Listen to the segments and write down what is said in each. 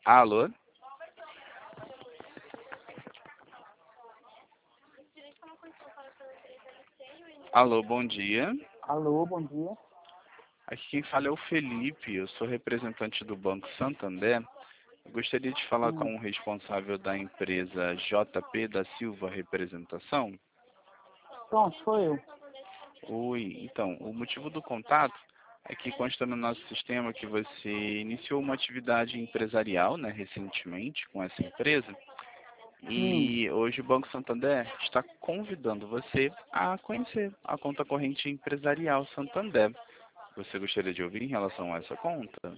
Alô? Alô, bom dia. Alô, bom dia. Aqui quem fala é o Felipe, eu sou representante do Banco Santander. Eu gostaria de falar com o responsável da empresa JP da Silva Representação. Pronto, sou eu. Oi, então, o motivo do contato é que consta no nosso sistema que você iniciou uma atividade empresarial, né, recentemente com essa empresa. E hoje o Banco Santander está convidando você a conhecer a conta corrente empresarial Santander. Você gostaria de ouvir em relação a essa conta?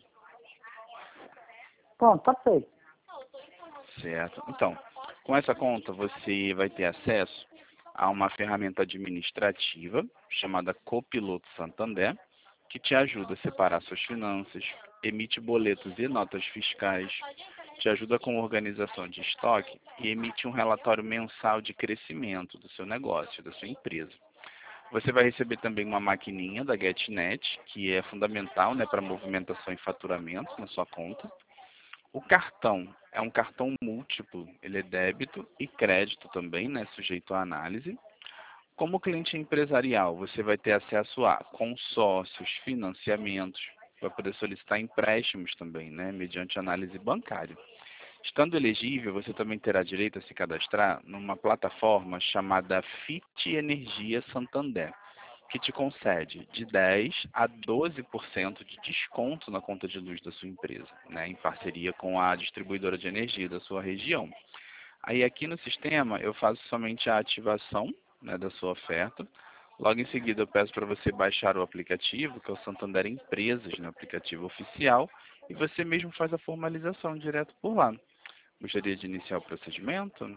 Pronto, tá feito. Certo. Então, com essa conta você vai ter acesso a uma ferramenta administrativa chamada Copiloto Santander, que te ajuda a separar suas finanças, emite boletos e notas fiscais, te ajuda com organização de estoque e emite um relatório mensal de crescimento do seu negócio, da sua empresa. Você vai receber também uma maquininha da GetNet, que é fundamental, né, para movimentação e faturamento na sua conta. O cartão é um cartão múltiplo, ele é débito e crédito também, né, sujeito à análise. Como cliente empresarial, você vai ter acesso a consórcios, financiamentos, vai poder solicitar empréstimos também, né, mediante análise bancária. Estando elegível, você também terá direito a se cadastrar numa plataforma chamada Fit Energia Santander, que te concede de 10 a 12% de desconto na conta de luz da sua empresa, né, em parceria com a distribuidora de energia da sua região. Aí aqui no sistema eu faço somente a ativação, né, da sua oferta. Logo em seguida eu peço para você baixar o aplicativo, que é o Santander Empresas, né, aplicativo oficial, e você mesmo faz a formalização direto por lá. Gostaria de iniciar o procedimento?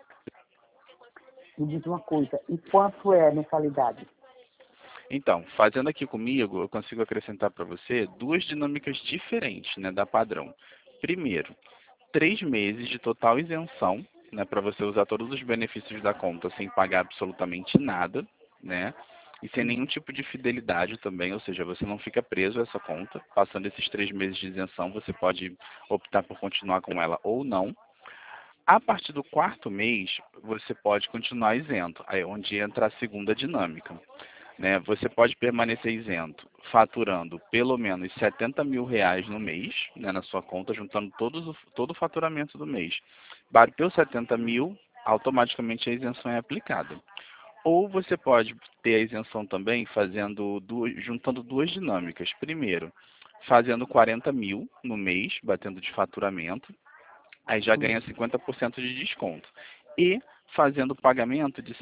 Me diz uma coisa, e quanto é a mensalidade? Então, fazendo aqui comigo, eu consigo acrescentar para você duas dinâmicas diferentes, né, da padrão. Primeiro, 3 meses de total isenção, né, para você usar todos os benefícios da conta sem pagar absolutamente nada, né, e sem nenhum tipo de fidelidade também, ou seja, você não fica preso a essa conta. Passando esses 3 meses de isenção, você pode optar por continuar com ela ou não. A partir do quarto mês, você pode continuar isento, aí é onde entra a segunda dinâmica, né? Você pode permanecer isento, faturando pelo menos R$ 70.000 no mês, né, na sua conta, juntando todo o faturamento do mês. Bateu 70 mil, automaticamente a isenção é aplicada. Ou você pode ter a isenção também juntando duas dinâmicas. Primeiro, fazendo 40 mil no mês, batendo de faturamento, aí já ganha 50% de desconto. E fazendo pagamento de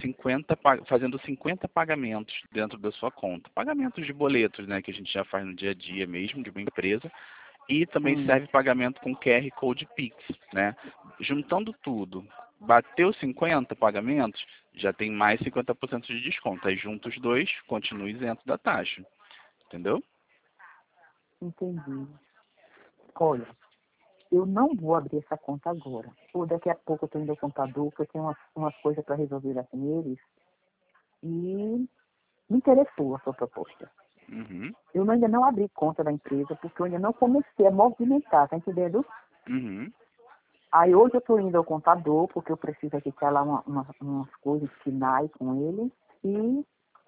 50 pagamentos dentro da sua conta. Pagamentos de boletos, né, que a gente já faz no dia a dia mesmo, de uma empresa. E também serve pagamento com QR Code Pix, né? Juntando tudo, bateu 50 pagamentos, já tem mais 50% de desconto. Aí junta os dois, continua isento da taxa. Entendeu? Entendi. Olha, eu não vou abrir essa conta agora. Ou daqui a pouco eu estou indo ao contador, que eu tenho umas coisas para resolver lá com eles. E me interessou a sua proposta. Uhum. Eu ainda não abri conta da empresa, porque eu ainda não comecei a movimentar, tá entendendo? Uhum. Aí hoje eu estou indo ao contador, porque eu preciso agitar lá umas coisas finais com ele. E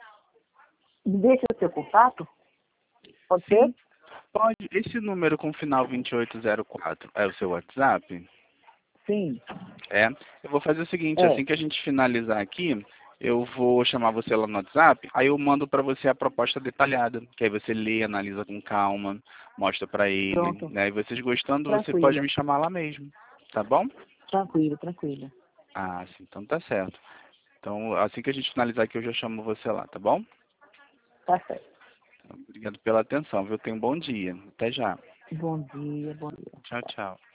me deixa o seu contato, pode ser? Sim, pode. Esse número com final 2804 é o seu WhatsApp? Sim, É. Eu vou fazer o seguinte, é. assim que a gente finalizar aqui, eu vou chamar você lá no WhatsApp, aí eu mando para você a proposta detalhada, que aí você lê, analisa com calma, mostra para ele, Pronto. né? E vocês gostando, você pode Tranquila. me chamar lá mesmo, tá bom? Tranquilo, tranquila. Ah, sim, então tá certo. Então, assim que a gente finalizar aqui, eu já chamo você lá, tá bom? Tá certo. Obrigado pela atenção, viu? Tenha um bom dia. Até já. Bom dia, bom dia. Tchau, tchau.